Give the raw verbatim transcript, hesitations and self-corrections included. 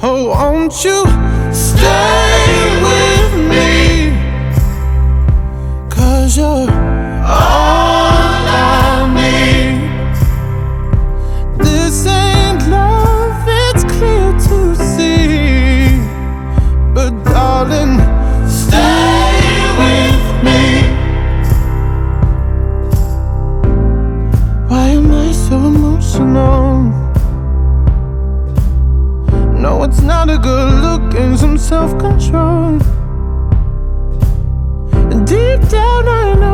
Oh, won't you stay with me? 'Cause you're all I need. This ain't love, it's clear to see. But darling, stay with me. Why am I so emotional? No, it's not a good look and some self-control. Deep down I know